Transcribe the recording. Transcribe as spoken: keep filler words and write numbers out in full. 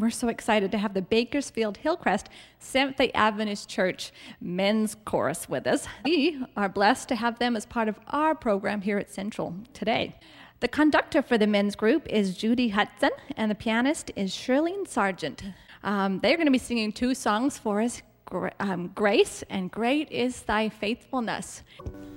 we're so excited to have the Bakersfield Hillcrest Seventh-day Adventist Church men's chorus with us. We are blessed to have them as part of our program here at Central today. The conductor for the men's group is Judy Hudson, and the pianist is Shirlene Sargent. Um, they're going to be singing two songs for us, Gra- um, Grace and Great is Thy Faithfulness.